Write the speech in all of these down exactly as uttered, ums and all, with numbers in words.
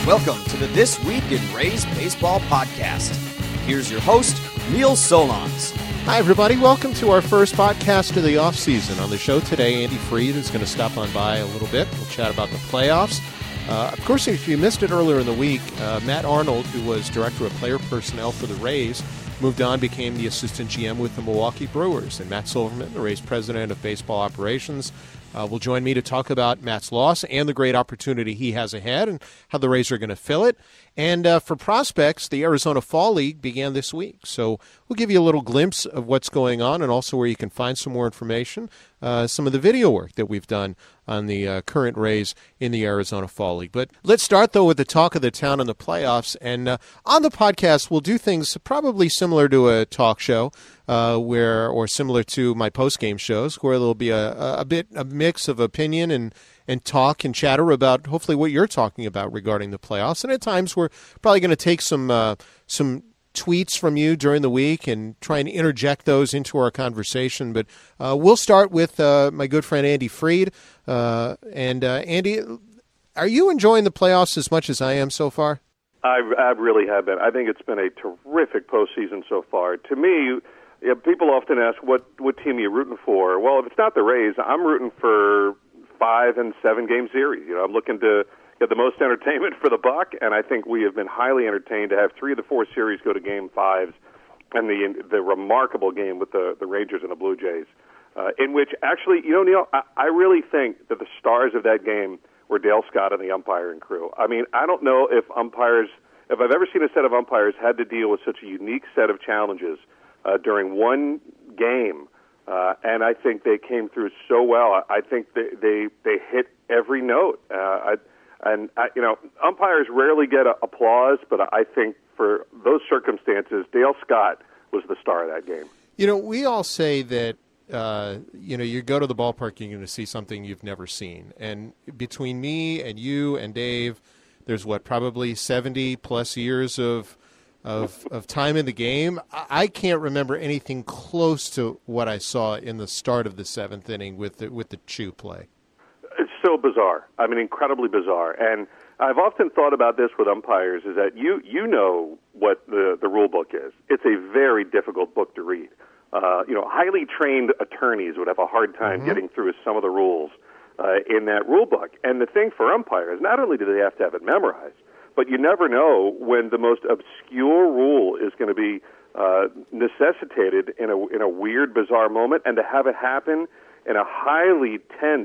Welcome to the This Week in Rays Baseball podcast. Here's your host, Neil Solondz. Hi, everybody. Welcome to our first podcast of the offseason. On the show today, Andy Freed is going to stop on by a little bit. We'll chat about the playoffs. Uh, of course, if you missed it earlier in the week, uh, Matt Arnold, who was director of player personnel for the Rays, moved on, became the assistant G M with the Milwaukee Brewers. And Matt Silverman, the Rays president of baseball operations, Uh, will join me to talk about Matt's loss and the great opportunity he has ahead and how the Rays are going to fill it. And uh, for prospects, the Arizona Fall League began this week. So we'll give you a little glimpse of what's going on and also where you can find some more information, uh, some of the video work that we've done on the uh, current Rays in the Arizona Fall League. But let's start, though, with the talk of the town and the playoffs. And uh, on the podcast, we'll do things probably similar to a talk show. Uh, where, or similar to my post-game shows, where there'll be a, a bit a mix of opinion and, and talk and chatter about hopefully what you're talking about regarding the playoffs. And at times we're probably going to take some uh, some tweets from you during the week and try and interject those into our conversation. But uh, we'll start with uh, my good friend Andy Freed. Uh, and uh, Andy, are you enjoying the playoffs as much as I am so far? I, I really have been. I think it's been a terrific postseason so far. To me, yeah, people often ask, what, what team are you rooting for? Well, if it's not the Rays, I'm rooting for five- and seven-game series. You know, I'm looking to get the most entertainment for the buck, and I think we have been highly entertained to have three of the four series go to game fives, and the the remarkable game with the, the Rangers and the Blue Jays, uh, in which actually, you know, Neil, I, I really think that the stars of that game were Dale Scott and the umpiring crew. I mean, I don't know if umpires, if I've ever seen a set of umpires had to deal with such a unique set of challenges Uh, during one game, uh, and I think they came through so well. I, I think they, they they hit every note, uh, I, and I, you know, umpires rarely get a, applause, but I think for those circumstances, Dale Scott was the star of that game. You know, we all say that uh, you know, you go to the ballpark, you're going to see something you've never seen, and between me and you and Dave, there's what, probably seventy plus years of Of, of time in the game. I can't remember anything close to what I saw in the start of the seventh inning with the, with the Chu play. It's so bizarre. I mean, incredibly bizarre. And I've often thought about this with umpires, is that you you know what the, the rule book is. It's a very difficult book to read. Uh, you know, highly trained attorneys would have a hard time mm-hmm. getting through some of the rules uh, in that rule book. And the thing for umpires, not only do they have to have it memorized, but you never know when the most obscure rule is going to be uh, necessitated in a in a weird, bizarre moment, and to have it happen in a highly tense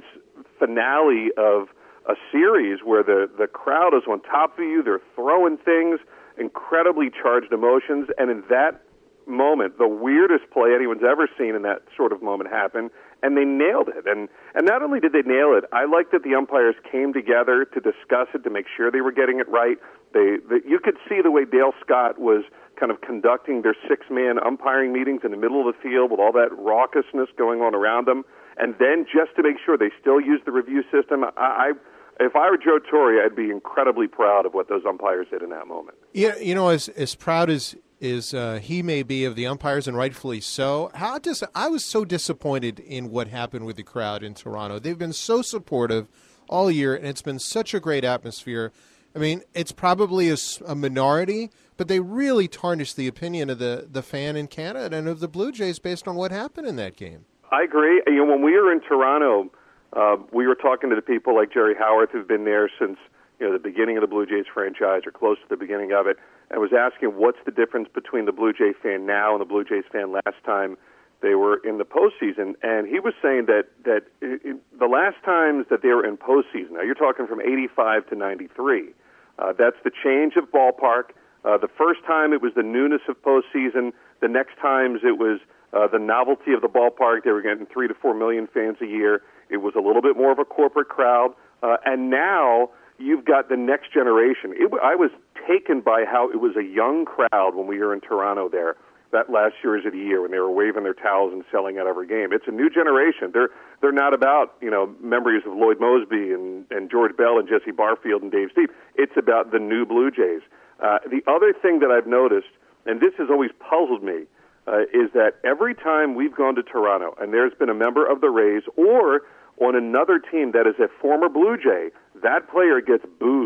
finale of a series where the, the crowd is on top of you, they're throwing things, incredibly charged emotions, and in that moment, the weirdest play anyone's ever seen in that sort of moment happened, and they nailed it. And and not only did they nail it, I like that the umpires came together to discuss it, to make sure they were getting it right. They, they you could see the way Dale Scott was kind of conducting their six-man umpiring meetings in the middle of the field with all that raucousness going on around them. And then just to make sure they still used the review system, I, I if I were Joe Torre, I'd be incredibly proud of what those umpires did in that moment. Yeah, you know, as as proud as is uh, he may be of the umpires, and rightfully so. How dis- I was so disappointed in what happened with the crowd in Toronto. They've been so supportive all year, and it's been such a great atmosphere. I mean, it's probably a, a minority, but they really tarnished the opinion of the, the fan in Canada and of the Blue Jays based on what happened in that game. I agree. You know, when we were in Toronto, uh, we were talking to the people like Jerry Howarth, who've been there since you know the beginning of the Blue Jays franchise or close to the beginning of it, and was asking what's the difference between the Blue Jay fan now and the Blue Jays fan last time they were in the postseason. And he was saying that that it, it, the last times that they were in postseason, now you're talking from eighty-five to ninety-three, uh, that's the change of ballpark. Uh, the first time it was the newness of postseason. The next times it was uh, the novelty of the ballpark. They were getting three to four million fans a year. It was a little bit more of a corporate crowd. Uh, and now you've got the next generation. It, I was taken by how it was a young crowd when we were in Toronto there, that last series of the year when they were waving their towels and selling out every game. It's a new generation. They're they're not about, you know, memories of Lloyd Moseby and, and George Bell and Jesse Barfield and Dave Steve. It's about the new Blue Jays. Uh, the other thing that I've noticed, and this has always puzzled me, uh, is that every time we've gone to Toronto and there's been a member of the Rays or on another team that is a former Blue Jay, that player gets booed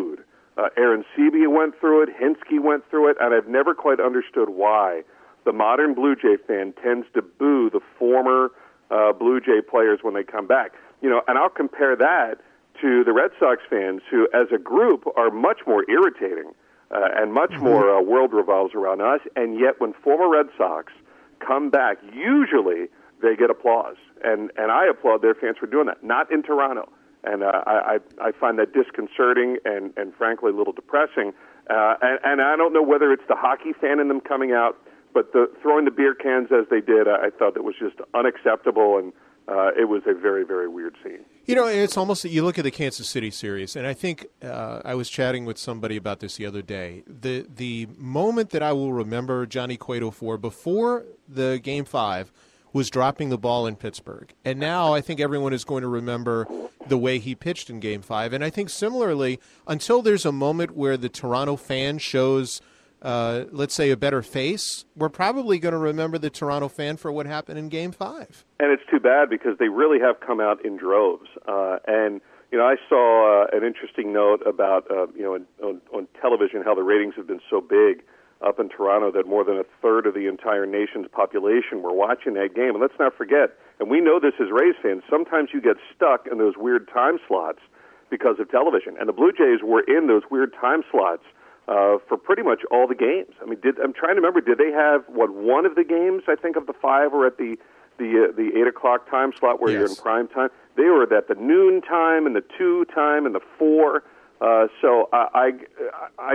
Uh, Aaron Sebe went through it. Hinske went through it. And I've never quite understood why the modern Blue Jay fan tends to boo the former uh, Blue Jay players when they come back. You know, and I'll compare that to the Red Sox fans who, as a group, are much more irritating uh, and much mm-hmm. more uh, world revolves around us. And yet when former Red Sox come back, usually they get applause. And, and I applaud their fans for doing that, not in Toronto. And uh, I, I find that disconcerting and, and frankly, a little depressing. Uh, and, and I don't know whether it's the hockey fan in them coming out, but the, throwing the beer cans as they did, I, I thought that was just unacceptable, and uh, it was a very, very weird scene. You know, it's almost, you look at the Kansas City series, and I think uh, I was chatting with somebody about this the other day. The, the moment that I will remember Johnny Cueto for before the Game five was dropping the ball in Pittsburgh. And now I think everyone is going to remember the way he pitched in Game five. And I think similarly, until there's a moment where the Toronto fan shows, uh, let's say, a better face, we're probably going to remember the Toronto fan for what happened in Game five. And it's too bad because they really have come out in droves. Uh, and, you know, I saw uh, an interesting note about, uh, you know, on, on television how the ratings have been so big up in Toronto that more than a third of the entire nation's population were watching that game. And let's not forget, and we know this as Rays fans, sometimes you get stuck in those weird time slots because of television. And the Blue Jays were in those weird time slots uh, for pretty much all the games. I mean, did, I'm trying to remember, did they have, what, one of the games, I think, of the five were at the the uh, the eight o'clock time slot where yes. you're in prime time? They were at the noon time and the two time and the four. Uh, so I... I, I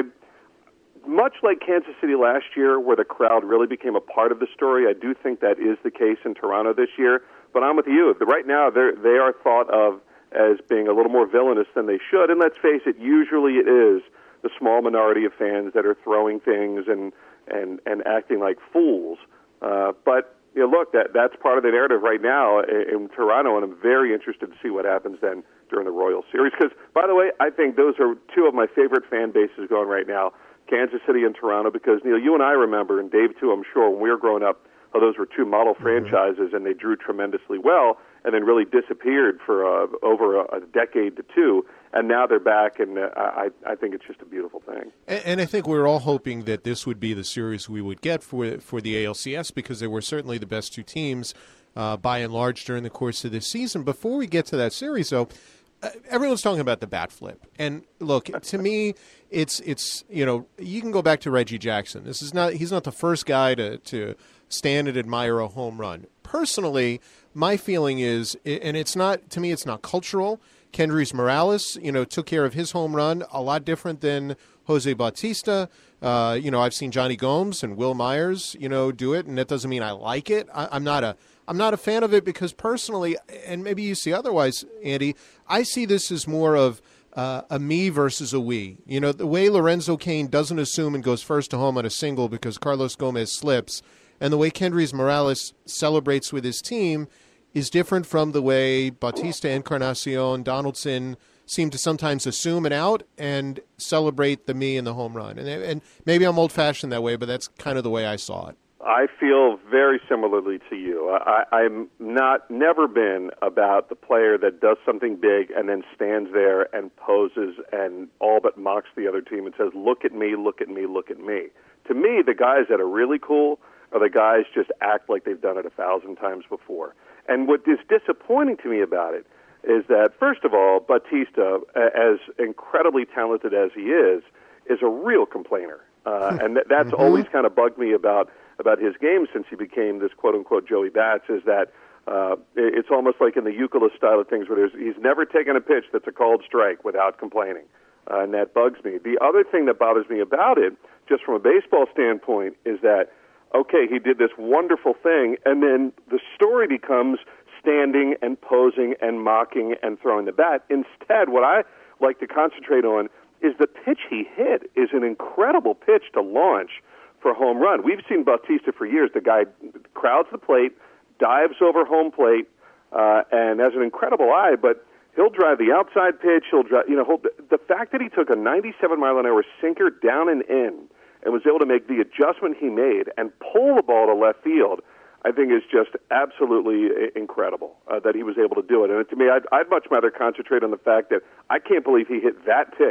Much like Kansas City last year, where the crowd really became a part of the story, I do think that is the case in Toronto this year. But I'm with you. Right now, they are thought of as being a little more villainous than they should. And let's face it, usually it is the small minority of fans that are throwing things and and, and acting like fools. Uh, but you know, look, that that's part of the narrative right now in, in Toronto, and I'm very interested to see what happens then during the Royal Series. Because, by the way, I think those are two of my favorite fan bases going right now. Kansas City and Toronto, because, Neil, you and I remember, and Dave too, I'm sure, when we were growing up, how those were two model franchises, and they drew tremendously well, and then really disappeared for uh, over a, a decade to two, and now they're back, and uh, I, I think it's just a beautiful thing. And, and I think we we're all hoping that this would be the series we would get for for the A L C S, because they were certainly the best two teams, uh, by and large, during the course of this season. Before we get to that series, though, everyone's talking about the bat flip. And look, to me, it's, it's you know, you can go back to Reggie Jackson. This is not, he's not the first guy to, to stand and admire a home run. Personally, my feeling is, and it's not, to me, it's not cultural. Kendrys Morales, you know, took care of his home run a lot different than Jose Bautista. Uh, you know, I've seen Johnny Gomes and Will Myers, you know, do it, and that doesn't mean I like it. I, I'm not a I'm not a fan of it because personally, and maybe you see otherwise, Andy, I see this as more of uh, a me versus a we. You know, the way Lorenzo Cain doesn't assume and goes first to home on a single because Carlos Gomez slips, and the way Kendrys Morales celebrates with his team is different from the way Bautista, Encarnacion, Donaldson seem to sometimes assume an out and celebrate the me and the home run. And, and maybe I'm old-fashioned that way, but that's kind of the way I saw it. I feel very similarly to you. I, I'm not never been about the player that does something big and then stands there and poses and all but mocks the other team and says, look at me, look at me, look at me. To me, the guys that are really cool are the guys just act like they've done it a thousand times before. And what is disappointing to me about it is that, first of all, Bautista, as incredibly talented as he is, is a real complainer. Uh, and th- that's mm-hmm. always kind of bugged me about about his game since he became this quote-unquote Joey Bats, is that uh, it's almost like in the Youkilis style of things where there's, he's never taken a pitch that's a called strike without complaining, uh, and that bugs me. The other thing that bothers me about it, just from a baseball standpoint, is that, okay, he did this wonderful thing, and then the story becomes standing and posing and mocking and throwing the bat. Instead, what I like to concentrate on is the pitch he hit is an incredible pitch to launch for a home run. We've seen Bautista for years. The guy crowds the plate, dives over home plate, uh, and has an incredible eye, but he'll drive the outside pitch. He'll drive, you know, he'll, the fact that he took a ninety-seven mile an hour sinker down and in and was able to make the adjustment he made and pull the ball to left field, I think is just absolutely incredible uh, that he was able to do it. And to me, I'd, I'd much rather concentrate on the fact that I can't believe he hit that pitch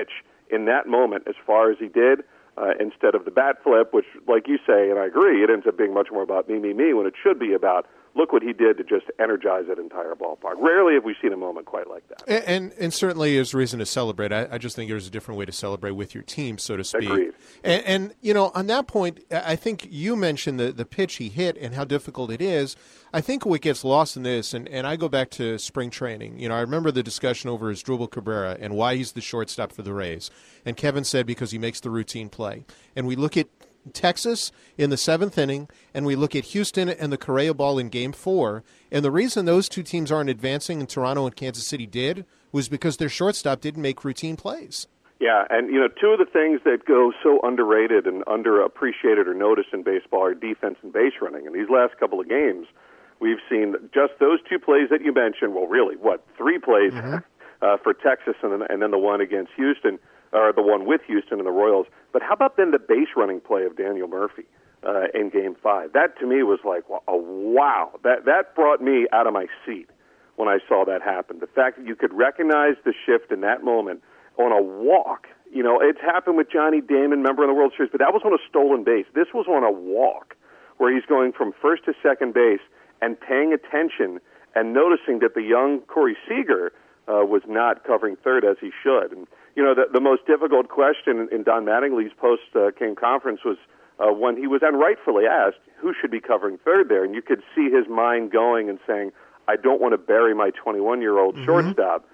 in that moment as far as he did, uh, instead of the bat flip, which, like you say, and I agree, it ends up being much more about me, me, me, when it should be about look what he did to just energize that entire ballpark. Rarely have we seen a moment quite like that. And and, and certainly there's reason to celebrate. I, I just think there's a different way to celebrate with your team, so to speak. Agreed. And, and, you know, on that point, I think you mentioned the, the pitch he hit and how difficult it is. I think what gets lost in this, and, and I go back to spring training. You know, I remember the discussion over Asdrubal Cabrera and why he's the shortstop for the Rays. And Kevin said because he makes the routine play. And we look at Texas in the seventh inning, and we look at Houston and the Correa ball in Game Four. And the reason those two teams aren't advancing, and Toronto and Kansas City did, was because their shortstop didn't make routine plays. Yeah, and you know, two of the things that go so underrated and underappreciated or noticed in baseball are defense and base running. And these last couple of games, we've seen just those two plays that you mentioned. Well, really, what three plays mm-hmm. uh, for Texas, and then, and then the one against Houston. Or the one with Houston and the Royals. But how about then the base running play of Daniel Murphy uh, in Game Five? That to me was like, oh, wow. That that brought me out of my seat when I saw that happen. The fact that you could recognize the shift in that moment on a walk. You know, it's happened with Johnny Damon, member of the World Series, but that was on a stolen base. This was on a walk where he's going from first to second base and paying attention and noticing that the young Corey Seager uh, was not covering third as he should. And you know, the, the most difficult question in Don Mattingly's post-game uh, conference was uh, when he was unrightfully asked who should be covering third there, and you could see his mind going and saying, I don't want to bury my twenty-one-year-old mm-hmm. shortstop,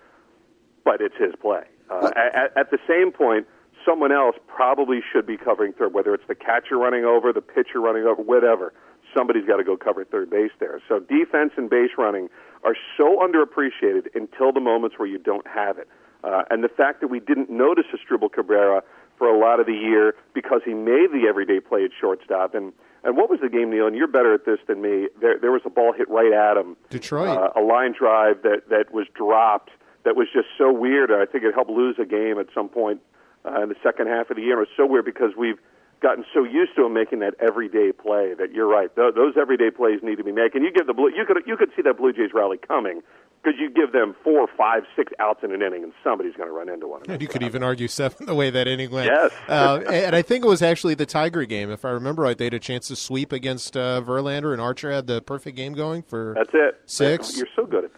but it's his play. Uh, at, at the same point, someone else probably should be covering third, whether it's the catcher running over, the pitcher running over, whatever. Somebody's got to go cover third base there. So defense and base running are so underappreciated until the moments where you don't have it. Uh, and the fact that we didn't notice Asdrubal Cabrera for a lot of the year because he made the everyday play at shortstop. And, and what was the game, Neil? And you're better at this than me. There, there was a ball hit right at him. Detroit. Uh, a line drive that, that was dropped that was just so weird. I think it helped lose a game at some point uh, in the second half of the year. It was so weird because we've gotten so used to him making that everyday play that you're right. Th- those everyday plays need to be made. And you give the Blue, you could you could see that Blue Jays rally coming. Because you give them four, five, six outs in an inning, and somebody's going to run into one. And you could even argue seven the way that inning went. Yes. uh, and I think it was actually the Tiger game. If I remember right, they had a chance to sweep against uh, Verlander, and Archer had the perfect game going for That's it. six. You're so good at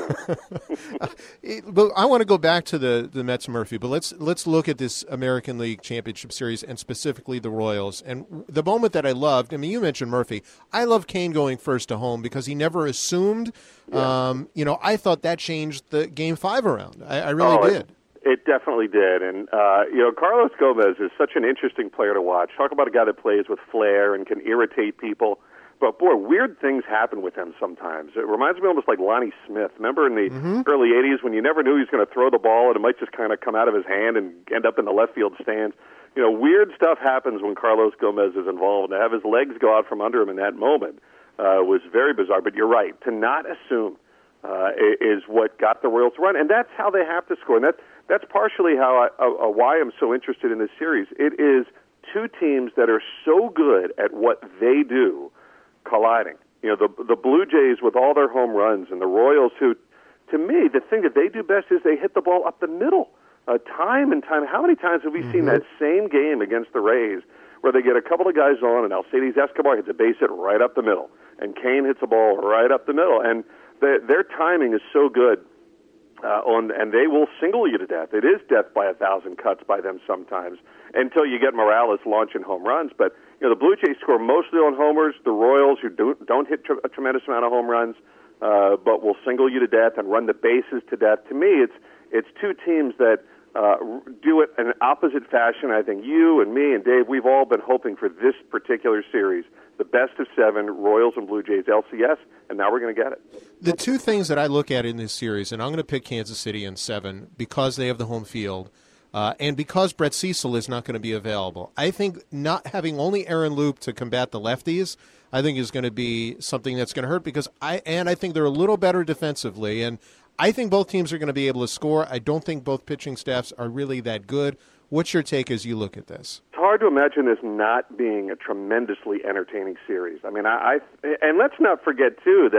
that. But I want to go back to the, the Mets Murphy, but let's let's look at this American League Championship Series and specifically the Royals. And the moment that I loved, I mean, you mentioned Murphy. I love Kane going first to home because he never assumed. Yeah. Um, you know, I thought that changed the Game Five around. I, I really oh, did. It, it definitely did. And, uh, you know, Carlos Gomez is such an interesting player to watch. Talk about a guy that plays with flair and can irritate people. But, boy, weird things happen with him sometimes. It reminds me almost like Lonnie Smith. Remember in the mm-hmm. early eighties when you never knew he was going to throw the ball and it might just kind of come out of his hand and end up in the left field stands? You know, weird stuff happens when Carlos Gomez is involved. And to have his legs go out from under him in that moment uh, was very bizarre. But you're right. To not assume uh, is what got the Royals to run. And that's how they have to score. And that, that's partially how I, uh, why I'm so interested in this series. It is two teams that are so good at what they do colliding. You know, the the Blue Jays with all their home runs and the Royals who, to me, the thing that they do best is they hit the ball up the middle. Uh, time and time. How many times have we mm-hmm. seen that same game against the Rays where they get a couple of guys on and Alcides Escobar hits a base hit right up the middle and Kane hits a ball right up the middle. And the, their timing is so good uh, on, and they will single you to death. It is death by a thousand cuts by them sometimes until you get Morales launching home runs. But you know, the Blue Jays score mostly on homers. The Royals, who do, don't hit tr- a tremendous amount of home runs, uh, but will single you to death and run the bases to death. To me, it's it's two teams that uh, do it in an opposite fashion. I think you and me and Dave, we've all been hoping for this particular series, the best of seven, Royals and Blue Jays, L C S, and now we're going to get it. The two things that I look at in this series, and I'm going to pick Kansas City in seven because they have the home field, Uh, and because Brett Cecil is not going to be available. I think not having only Aaron Loop to combat the lefties, I think is going to be something that's going to hurt because I and I think they're a little better defensively, and I think both teams are going to be able to score. I don't think both pitching staffs are really that good. What's your take as you look at this? It's hard to imagine this not being a tremendously entertaining series. I mean, I, I and let's not forget too that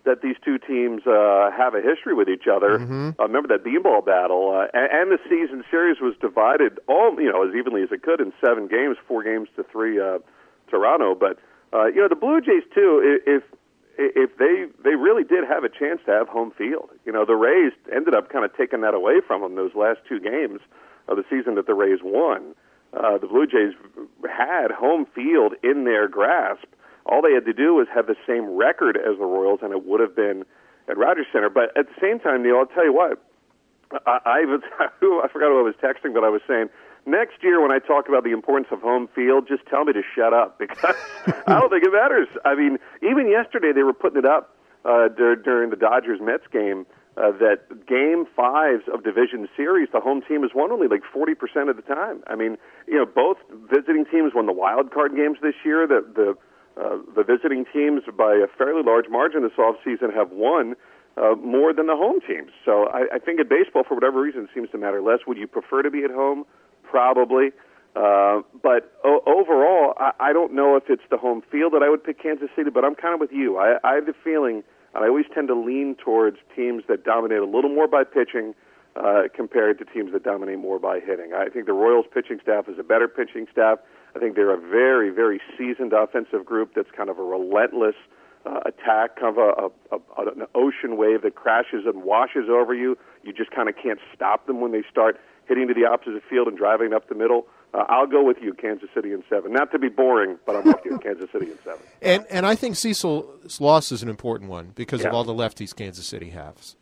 that these two teams uh, have a history with each other. Mm-hmm. Uh, remember that beanball battle, uh, and, and the season series was divided all you know as evenly as it could in seven games, four games to three uh, Toronto. But uh, you know the Blue Jays too. If if they they really did have a chance to have home field, you know the Rays ended up kind of taking that away from them those last two games of the season that the Rays won. Uh, the Blue Jays had home field in their grasp. All they had to do was have the same record as the Royals, and it would have been at Rogers Center. But at the same time, Neil, I'll tell you what, I, I, was, I forgot who I was texting, but I was saying, next year when I talk about the importance of home field, just tell me to shut up, because I don't think it matters. I mean, even yesterday they were putting it up uh, dur- during the Dodgers-Mets game, Uh, that game fives of division series, the home team has won only like forty percent of the time. I mean, you know, both visiting teams won the wild card games this year. The the uh, the visiting teams, by a fairly large margin this offseason, have won uh, more than the home teams. So I, I think in baseball, for whatever reason, it seems to matter less. Would you prefer to be at home? Probably. Uh, but o- overall, I, I don't know if it's the home field that I would pick Kansas City, but I'm kind of with you. I, I have the feeling, and I always tend to lean towards teams that dominate a little more by pitching uh, compared to teams that dominate more by hitting. I think the Royals' pitching staff is a better pitching staff. I think they're a very, very seasoned offensive group that's kind of a relentless uh, attack, kind of a, a, a, an ocean wave that crashes and washes over you. You just kind of can't stop them when they start hitting to the opposite field and driving up the middle. Uh, I'll go with you, Kansas City in seven. Not to be boring, but I'm with you, Kansas City in seven. And and I think Cecil's loss is an important one because yeah. of all the lefties Kansas City has.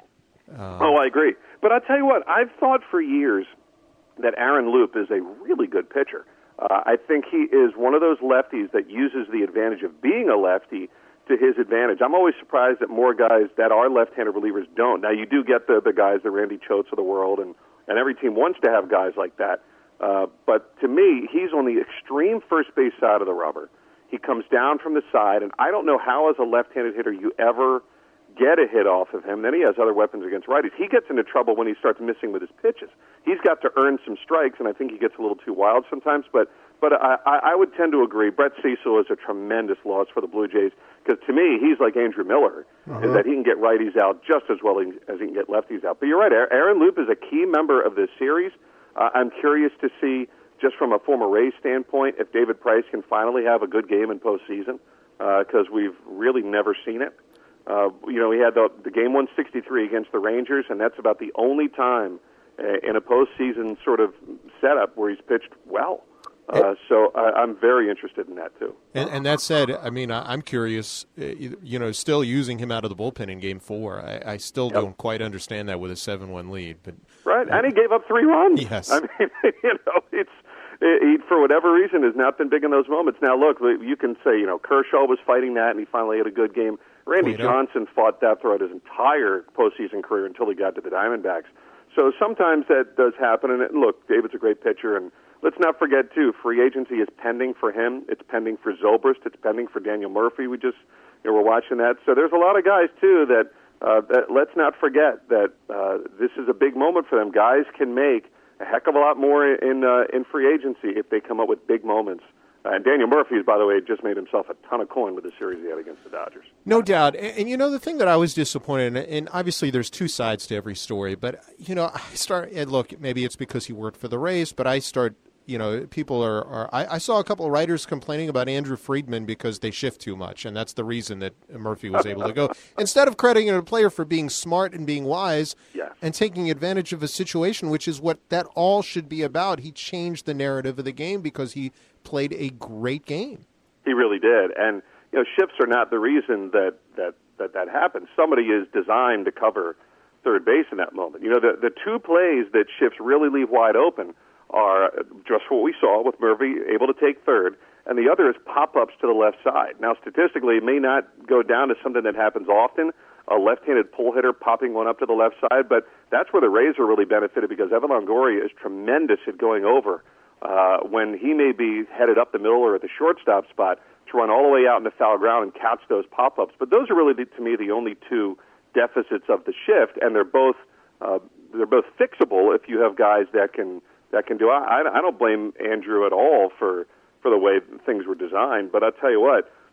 Um, oh, I agree. But I'll tell you what, I've thought for years that Aaron Loup is a really good pitcher. Uh, I think he is one of those lefties that uses the advantage of being a lefty to his advantage. I'm always surprised that more guys that are left-handed relievers don't. Now, you do get the, the guys, the Randy Choates of the world, and, and every team wants to have guys like that. Uh, but to me, he's on the extreme first base side of the rubber. He comes down from the side, and I don't know how as a left-handed hitter you ever get a hit off of him. Then he has other weapons against righties. He gets into trouble when he starts missing with his pitches. He's got to earn some strikes, and I think he gets a little too wild sometimes. But but I, I would tend to agree. Brett Cecil is a tremendous loss for the Blue Jays because to me, he's like Andrew Miller, uh-huh. in that he can get righties out just as well as he can get lefties out. But you're right, Aaron Loup is a key member of this series. Uh, I'm curious to see, just from a former Rays standpoint, if David Price can finally have a good game in postseason, because uh, we've really never seen it. Uh, you know, he had the, the game one sixty-three against the Rangers, and that's about the only time uh, in a postseason sort of setup where he's pitched well. Uh, so I, I'm very interested in that, too. And, and that said, I mean, I, I'm curious, uh, you know, still using him out of the bullpen in game four. I, I still yep. don't quite understand that with a seven one lead. But Right, and he gave up three runs. Yes. I mean, you know, it's he, for whatever reason, has not been big in those moments. Now, look, you can say, you know, Kershaw was fighting that, and he finally had a good game. Randy Wait, Johnson fought that throughout his entire postseason career until he got to the Diamondbacks. So sometimes that does happen. And look, David's a great pitcher, and let's not forget, too, free agency is pending for him. It's pending for Zobrist. It's pending for Daniel Murphy. We just, you know, we're watching that. So there's a lot of guys, too, that, uh, that let's not forget that uh, this is a big moment for them. Guys can make a heck of a lot more in uh, in free agency if they come up with big moments. Uh, and Daniel Murphy, by the way, just made himself a ton of coin with the series he had against the Dodgers. No doubt. And, and you know, the thing that I was disappointed in, and obviously there's two sides to every story, but, you know, I start, and look, maybe it's because he worked for the Rays, but I start, you know, people are, are I, I saw a couple of writers complaining about Andrew Friedman because they shift too much, and that's the reason that Murphy was able to go. Instead of crediting a player for being smart and being wise yes. and taking advantage of a situation, which is what that all should be about, he changed the narrative of the game because he played a great game. He really did. And, you know, shifts are not the reason that that, that, that happens. Somebody is designed to cover third base in that moment. You know, the, the two plays that shifts really leave wide open are just what we saw with Murphy able to take third, and the other is pop-ups to the left side. Now, statistically, it may not go down to something that happens often, a left-handed pull hitter popping one up to the left side, but that's where the Rays are really benefited because Evan Longoria is tremendous at going over uh, when he may be headed up the middle or at the shortstop spot to run all the way out into foul ground and catch those pop-ups. But those are really, the, to me, the only two deficits of the shift, and they're both uh, they're both fixable if you have guys that can that can do. I, I don't blame Andrew at all for, for the way things were designed, but I'll tell you what,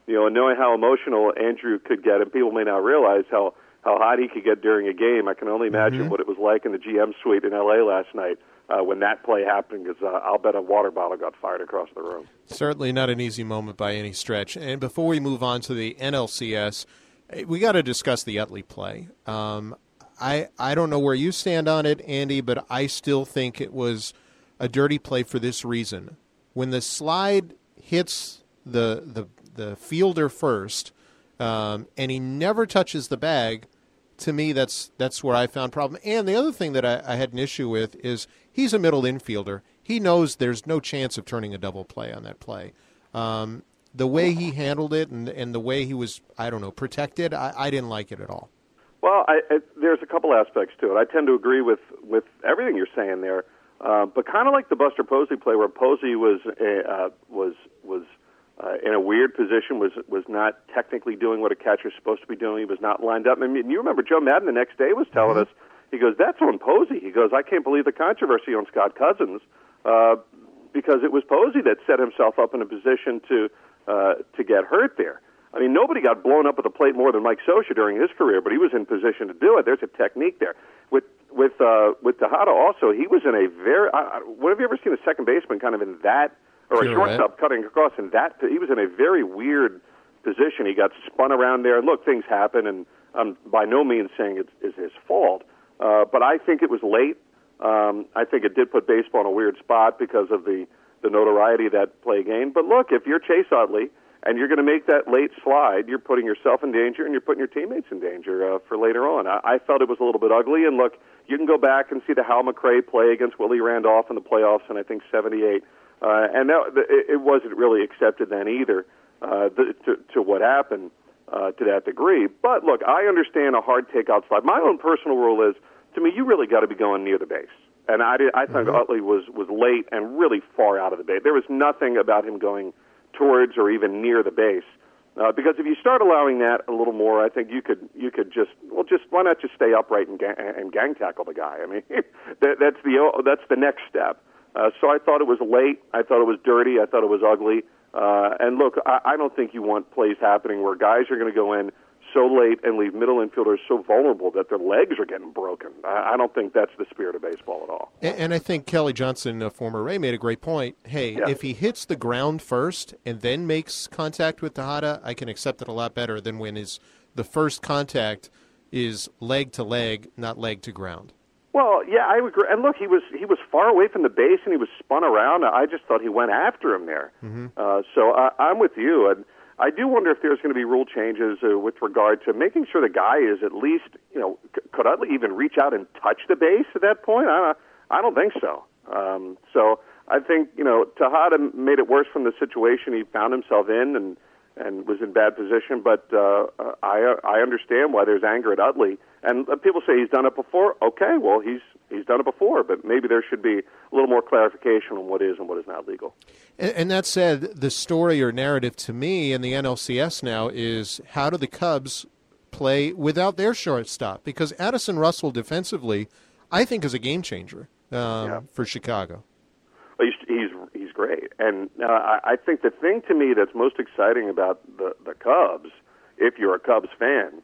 you know, and knowing how emotional Andrew could get, and people may not realize how, how hot he could get during a game, I can only imagine mm-hmm. what it was like in the G M suite in L A last night uh, when that play happened, because uh, I'll bet a water bottle got fired across the room. Certainly not an easy moment by any stretch. And before we move on to the N L C S, we got to discuss the Utley play. Um, I I don't know where you stand on it, Andy, but I still think it was a dirty play for this reason. When the slide hits the the, the fielder first, um, and he never touches the bag, to me that's that's where I found problem. And the other thing that I, I had an issue with is he's a middle infielder. He knows there's no chance of turning a double play on that play. Um, the way he handled it and, and the way he was, I don't know, protected, I, I didn't like it at all. Well, I, I, there's a couple aspects to it. I tend to agree with, with everything you're saying there, uh, but kind of like the Buster Posey play, where Posey was uh, was was uh, in a weird position, was was not technically doing what a catcher's supposed to be doing. He was not lined up. I mean, you remember Joe Madden the next day was telling mm-hmm. us, he goes, "That's on Posey." He goes, "I can't believe the controversy on Scott Cousins uh, because it was Posey that set himself up in a position to uh, to get hurt there." I mean, nobody got blown up at the plate more than Mike Scioscia during his career, but he was in position to do it. There's a technique there. With with uh, with Tejada also, he was in a very. Uh, what have you ever seen a second baseman kind of in that, or a shortstop cutting across in that? He was in a very weird position. He got spun around there. Look, things happen, and I'm by no means saying it's, it's his fault, uh, but I think it was late. Um, I think it did put baseball in a weird spot because of the the notoriety that play gained. But look, if you're Chase Utley and you're going to make that late slide, you're putting yourself in danger and you're putting your teammates in danger uh, for later on. I, I felt it was a little bit ugly. And look, you can go back and see the Hal McRae play against Willie Randolph in the playoffs in, I think, seventy-eight. Uh, and that, it, it wasn't really accepted then either uh, the, to, to what happened uh, to that degree. But look, I understand a hard takeout slide. My own personal rule is, to me, you really got to be going near the base. And I, did, I think mm-hmm. Utley was, was late and really far out of the base. There was nothing about him going towards or even near the base, uh, because if you start allowing that a little more, I think you could you could just well just why not just stay upright and gang, and gang tackle the guy? I mean, that, that's the that's the next step. Uh, so I thought it was late. I thought it was dirty. I thought it was ugly. Uh, and look, I, I don't think you want plays happening where guys are going to go in so late and leave middle infielders so vulnerable that their legs are getting broken. I, I don't think that's the spirit of baseball at all. And, and I think Kelly Johnson, a former Ray, made a great point. Hey, yeah. if he hits the ground first and then makes contact with Tejada, I can accept it a lot better than when his the first contact is leg to leg, not leg to ground. Well, yeah, I agree. And look, he was he was far away from the base and he was spun around. I just thought he went after him there. Mm-hmm. Uh, so I, I'm with you. And I do wonder if there's going to be rule changes uh, with regard to making sure the guy is at least, you know, c- could Utley even reach out and touch the base at that point? I don't, I don't think so. Um, so I think, you know, Tejada made it worse from the situation he found himself in and, and was in bad position. But uh, I I understand why there's anger at Utley. And people say he's done it before. Okay, well, he's he's done it before, but maybe there should be a little more clarification on what is and what is not legal. And, and that said, the story or narrative to me in the N L C S now is how do the Cubs play without their shortstop? Because Addison Russell defensively, I think, is a game changer um, yeah. for Chicago. Well, he's, he's he's great, and uh, I, I think the thing to me that's most exciting about the the Cubs, if you're a Cubs fan,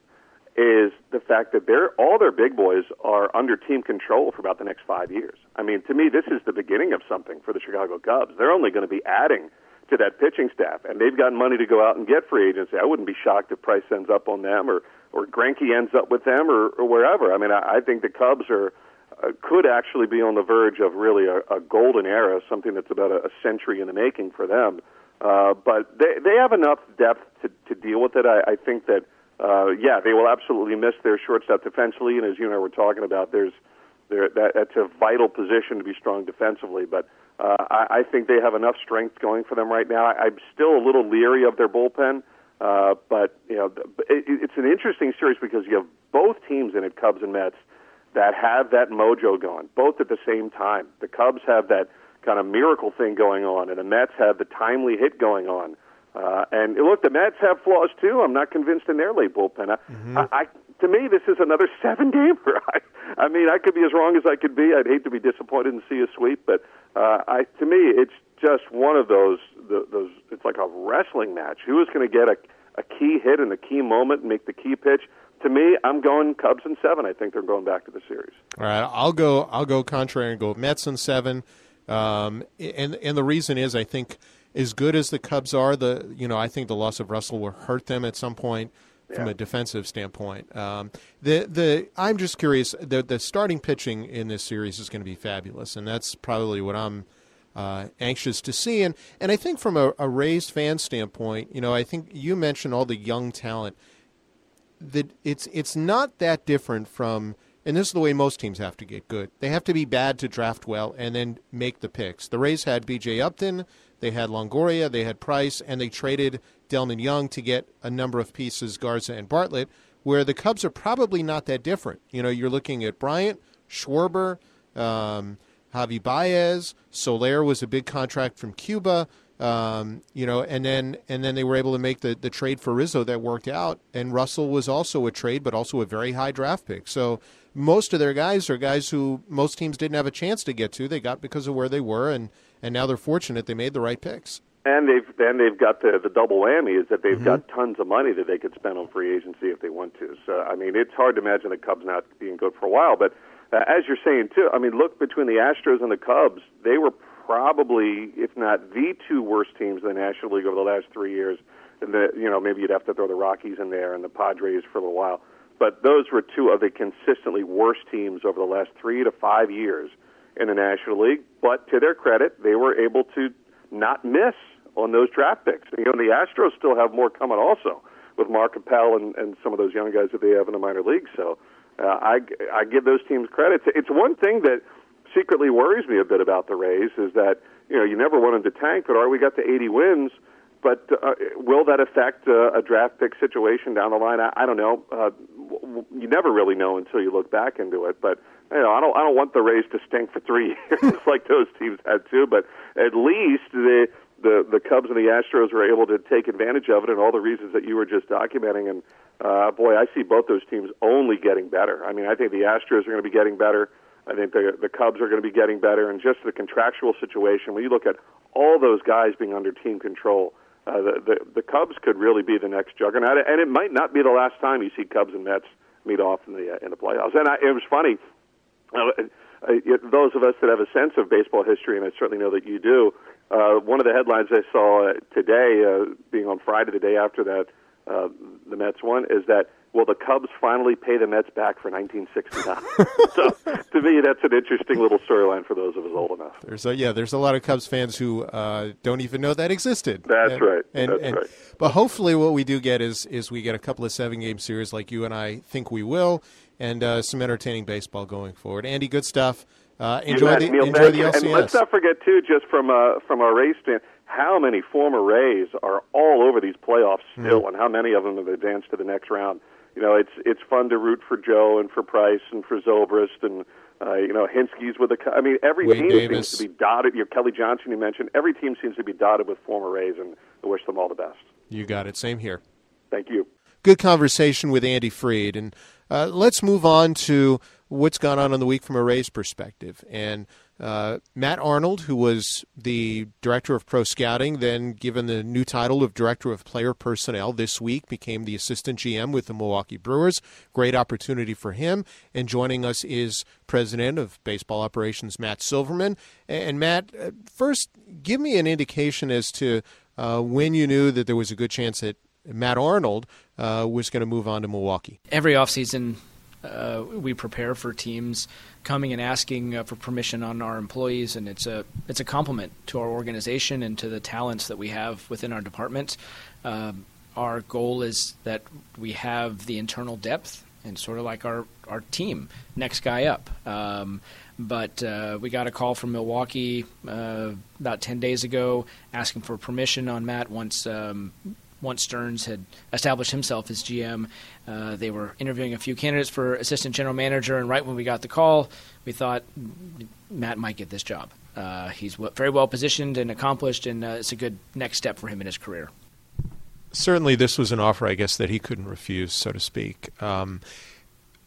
is the fact that they're, all their big boys are under team control for about the next five years. I mean, to me, this is the beginning of something for the Chicago Cubs. They're only going to be adding to that pitching staff, and they've got money to go out and get free agency. I wouldn't be shocked if Price ends up on them or, or Greinke ends up with them or, or wherever. I mean, I, I think the Cubs are uh, could actually be on the verge of really a, a golden era, something that's about a, a century in the making for them. Uh, but they, they have enough depth to, to deal with it. I, I think that Uh, yeah, they will absolutely miss their shortstop defensively, and as you and I were talking about, there's there, that, that's a vital position to be strong defensively. But uh, I, I think they have enough strength going for them right now. I, I'm still a little leery of their bullpen, uh, but you know, it, it's an interesting series because you have both teams in it, Cubs and Mets, that have that mojo going, both at the same time. The Cubs have that kind of miracle thing going on, and the Mets have the timely hit going on. Uh, and look, the Mets have flaws too. I'm not convinced in their late bullpen. I, mm-hmm. I, I, to me, this is another seven-gamer. I, I mean, I could be as wrong as I could be. I'd hate to be disappointed and see a sweep, but uh, I, to me, it's just one of those the, those It's like a wrestling match. Who is going to get a, a key hit in the key moment and make the key pitch? To me, I'm going Cubs in seven. I think they're going back to the series. All right, I'll go. I'll go contrary and go Mets in seven. Um, and and the reason is, I think, as good as the Cubs are, the you know, I think the loss of Russell will hurt them at some point from yeah. a defensive standpoint. Um, the the I'm just curious. The the starting pitching in this series is going to be fabulous, and that's probably what I'm uh, anxious to see. And and I think from a, a Rays fan standpoint, you know, I think you mentioned all the young talent. That it's it's not that different from, and this is the way most teams have to get good. They have to be bad to draft well and then make the picks. The Rays had B J Upton, they had Longoria, they had Price, and they traded Delman Young to get a number of pieces, Garza and Bartlett, where the Cubs are probably not that different. You know, you're looking at Bryant, Schwarber, um, Javi Baez, Soler was a big contract from Cuba. Um, you know, and then and then they were able to make the, the trade for Rizzo that worked out. And Russell was also a trade, but also a very high draft pick. So most of their guys are guys who most teams didn't have a chance to get to. They got because of where they were, and, and now they're fortunate they made the right picks. And they've and they've got the, the double whammy is that they've mm-hmm. got tons of money that they could spend on free agency if they want to. So, I mean, it's hard to imagine the Cubs not being good for a while. But uh, as you're saying, too, I mean, look, between the Astros and the Cubs, they were probably, if not the two worst teams in the National League over the last three years. And the, you know, maybe you'd have to throw the Rockies in there and the Padres for a little while. But those were two of the consistently worst teams over the last three to five years in the National League. But to their credit, they were able to not miss on those draft picks. You know, and the Astros still have more coming also with Mark Appel and, and some of those young guys that they have in the minor leagues. So uh, I, I give those teams credit. It's one thing that secretly worries me a bit about the Rays is that, you know, you never want them to tank, but are we got to eighty wins? But uh, will that affect uh, a draft pick situation down the line? I, I don't know. Uh, w- you never really know until you look back into it. But you know, I don't. I don't want the Rays to stink for three years like those teams had to. But at least the the the Cubs and the Astros were able to take advantage of it, and all the reasons that you were just documenting. And uh, boy, I see both those teams only getting better. I mean, I think the Astros are going to be getting better. I think the the Cubs are going to be getting better, and just the contractual situation. When you look at all those guys being under team control. Uh, the, the the Cubs could really be the next juggernaut, and it might not be the last time you see Cubs and Mets meet off in the uh, in the playoffs. And I, it was funny. Uh, uh, those of us that have a sense of baseball history, and I certainly know that you do. Uh, one of the headlines I saw uh, today, uh, being on Friday, the day after that, uh, the Mets won, is that will the Cubs finally pay the Mets back for nineteen sixty-nine? So to me, that's an interesting little storyline for those of us old enough. There's a, yeah, there's a lot of Cubs fans who uh, don't even know that existed. That's and, right. And, that's and, right. But hopefully, what we do get is is we get a couple of seven game series like you and I think we will, and uh, some entertaining baseball going forward. Andy, good stuff. Uh, enjoy the Neil, enjoy the L C S. And let's not forget too, just from a from a Rays stand, how many former Rays are all over these playoffs still, mm. and how many of them have advanced to the next round. You know, it's it's fun to root for Joe and for Price and for Zobrist and uh, you know Hinsky's with the. I mean, every Wade team Davis. seems to be dotted. You know, Kelly Johnson, you mentioned. Every team seems to be dotted with former Rays, and I wish them all the best. You got it. Same here. Thank you. Good conversation with Andy Freed, and uh, let's move on to what's gone on in the week from a Rays perspective. And uh, Matt Arnold, who was the director of pro scouting, then given the new title of director of player personnel this week, became the assistant G M with the Milwaukee Brewers. Great opportunity for him. And joining us is president of baseball operations, Matt Silverman. And Matt, first, give me an indication as to uh, when you knew that there was a good chance that Matt Arnold uh, was going to move on to Milwaukee. Every offseason, uh, we prepare for teams coming and asking uh, for permission on our employees, and it's a it's a compliment to our organization and to the talents that we have within our department. Um, our goal is that we have the internal depth and sort of like our, our team, next guy up. Um, but uh, we got a call from Milwaukee uh, about ten days ago asking for permission on Matt once um, once Stearns had established himself as G M. Uh, they were interviewing a few candidates for assistant general manager, and right when we got the call, we thought Matt might get this job. Uh, he's w- very well positioned and accomplished, and uh, it's a good next step for him in his career. Certainly this was an offer, I guess, that he couldn't refuse, so to speak. Um,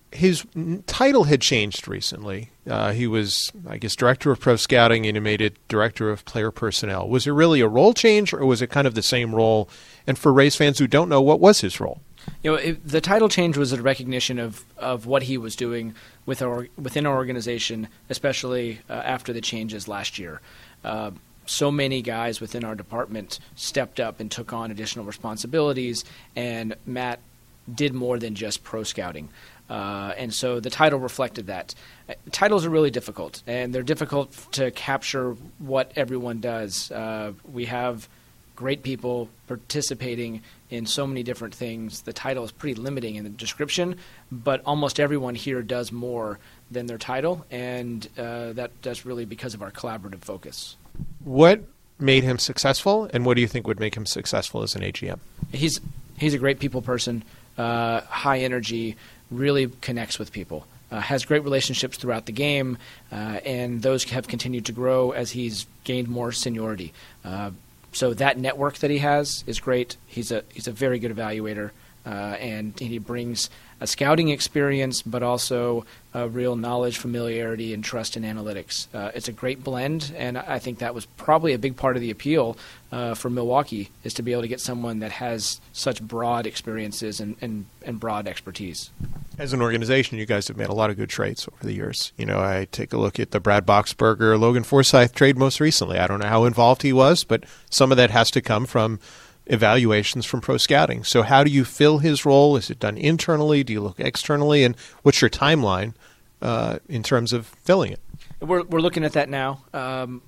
his title had changed recently. Uh, he was, I guess, director of pro scouting, and he made it director of player personnel. Was it really a role change, or was it kind of the same role? And for Rays fans who don't know, what was his role? You know, it, the title change was a recognition of, of what he was doing with our, within our organization, especially uh, after the changes last year. Uh, so many guys within our department stepped up and took on additional responsibilities, and Matt did more than just pro scouting. Uh, and so the title reflected that. Uh, titles are really difficult, and they're difficult to capture what everyone does. Uh, we have great people participating in so many different things. The title is pretty limiting in the description, but almost everyone here does more than their title, and uh, that, that's really because of our collaborative focus. What made him successful, and what do you think would make him successful as an A G M? He's, he's a great people person, uh, high energy, really connects with people, uh, has great relationships throughout the game, uh, and those have continued to grow as he's gained more seniority. Uh, so that network that he has is great. He's a he's a very good evaluator, uh, and he brings a scouting experience, but also a real knowledge, familiarity, and trust in analytics. Uh, it's a great blend, and I think that was probably a big part of the appeal uh, for Milwaukee, is to be able to get someone that has such broad experiences and, and, and broad expertise. As an organization, you guys have made a lot of good trades over the years. You know, I take a look at the Brad Boxberger, Logan Forsythe trade most recently. I don't know how involved he was, but some of that has to come from evaluations from pro scouting. So how do you fill his role? Is it done internally? Do you look externally? And what's your timeline uh, in terms of filling it? We're we're looking at that now. Um,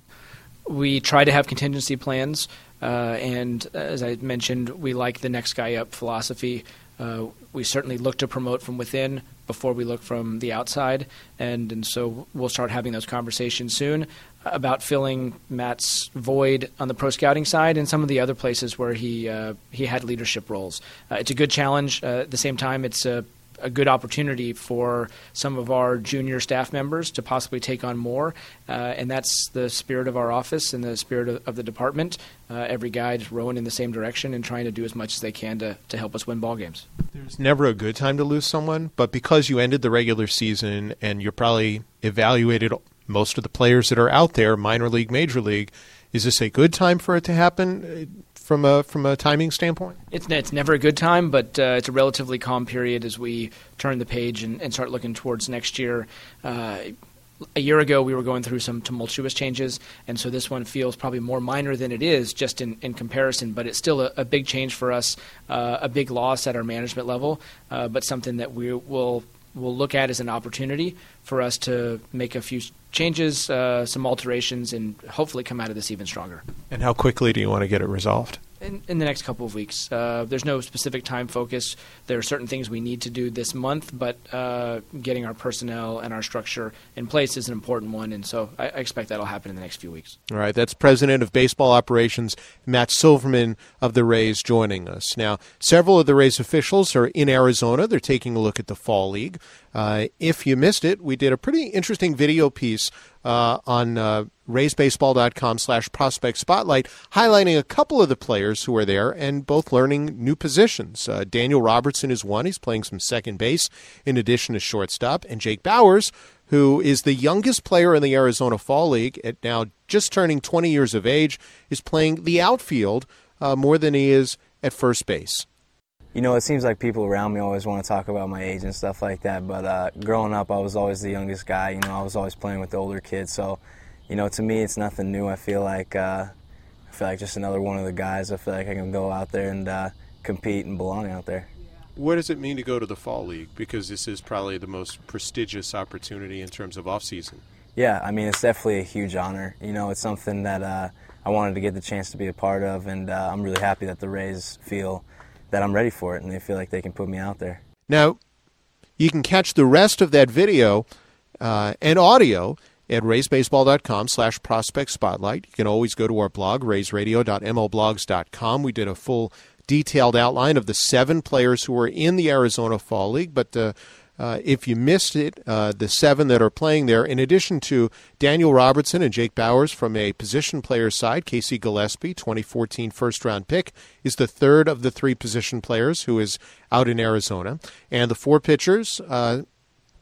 we try to have contingency plans, uh, and as I mentioned, we like the next guy up philosophy. Uh, we certainly look to promote from within before we look from the outside, and, and so we'll start having those conversations soon about filling Matt's void on the pro scouting side and some of the other places where he uh, he had leadership roles. Uh, it's a good challenge. Uh, at the same time, it's a, a good opportunity for some of our junior staff members to possibly take on more, uh, and that's the spirit of our office and the spirit of, of the department. Uh, every guy is rowing in the same direction and trying to do as much as they can to, to help us win ball games. There's never a good time to lose someone, but because you ended the regular season and you're probably evaluated most of the players that are out there, minor league, major league, is this a good time for it to happen from a from a timing standpoint? It's it's never a good time, but uh, it's a relatively calm period as we turn the page and, and start looking towards next year. Uh, a year ago, we were going through some tumultuous changes, and so this one feels probably more minor than it is just in, in comparison, but it's still a, a big change for us, uh, a big loss at our management level, uh, but something that we will will look at as an opportunity for us to make a few changes, uh, some alterations, and hopefully come out of this even stronger. And how quickly do you want to get it resolved? In, in the next couple of weeks. Uh, there's no specific time focus. There are certain things we need to do this month, but uh, getting our personnel and our structure in place is an important one, and so I, I expect that'll happen in the next few weeks. All right, that's President of Baseball Operations, Matt Silverman of the Rays, joining us. Now, several of the Rays officials are in Arizona. They're taking a look at the Fall League. Uh, if you missed it, we did a pretty interesting video piece uh, on uh, raysbaseball.com slash prospect spotlight, highlighting a couple of the players who are there and both learning new positions. Uh, Daniel Robertson is one. He's playing some second base in addition to shortstop. And Jake Bauers, who is the youngest player in the Arizona Fall League at now just turning twenty years of age, is playing the outfield uh, more than he is at first base. You know, it seems like people around me always want to talk about my age and stuff like that, but uh, growing up, I was always the youngest guy. You know, I was always playing with the older kids, so, you know, to me, it's nothing new. I feel like uh, I feel like just another one of the guys. I feel like I can go out there and uh, compete and belong out there. What does it mean to go to the Fall League? Because this is probably the most prestigious opportunity in terms of off-season. Yeah, I mean, it's definitely a huge honor. You know, it's something that uh, I wanted to get the chance to be a part of, and uh, I'm really happy that the Rays feel that I'm ready for it, and they feel like they can put me out there. Now, you can catch the rest of that video uh, and audio at raysbaseball.com slash prospect spotlight. You can always go to our blog, rays radio dot m l blogs dot com. We did a full detailed outline of the seven players who are in the Arizona Fall League, but uh, uh, if you missed it, uh, the seven that are playing there, in addition to Daniel Robertson and Jake Bauers from a position player side, Casey Gillespie, twenty fourteen first-round pick, is the third of the three position players who is out in Arizona. And the four pitchers, uh,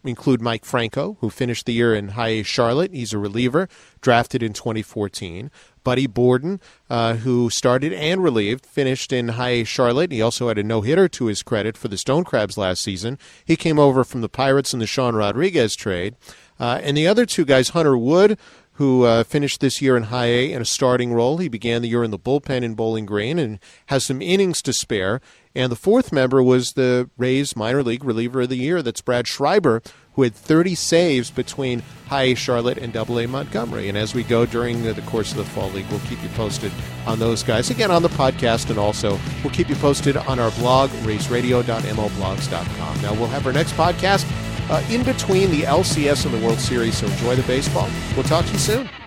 include Mike Franco, who finished the year in High A Charlotte. He's a reliever, drafted in twenty fourteen. Buddy Borden, uh, who started and relieved, finished in High A Charlotte. He also had a no-hitter to his credit for the Stone Crabs last season. He came over from the Pirates in the Sean Rodriguez trade. Uh, and the other two guys, Hunter Wood, who uh, finished this year in High A in a starting role. He began the year in the bullpen in Bowling Green and has some innings to spare. And the fourth member was the Rays minor league reliever of the year. That's Brad Schreiber, who had thirty saves between High A Charlotte and Double A Montgomery. And as we go during the course of the Fall League, we'll keep you posted on those guys. Again, on the podcast, and also we'll keep you posted on our blog, rays radio dot m o blogs dot com. Now, we'll have our next podcast uh, in between the L C S and the World Series, so enjoy the baseball. We'll talk to you soon.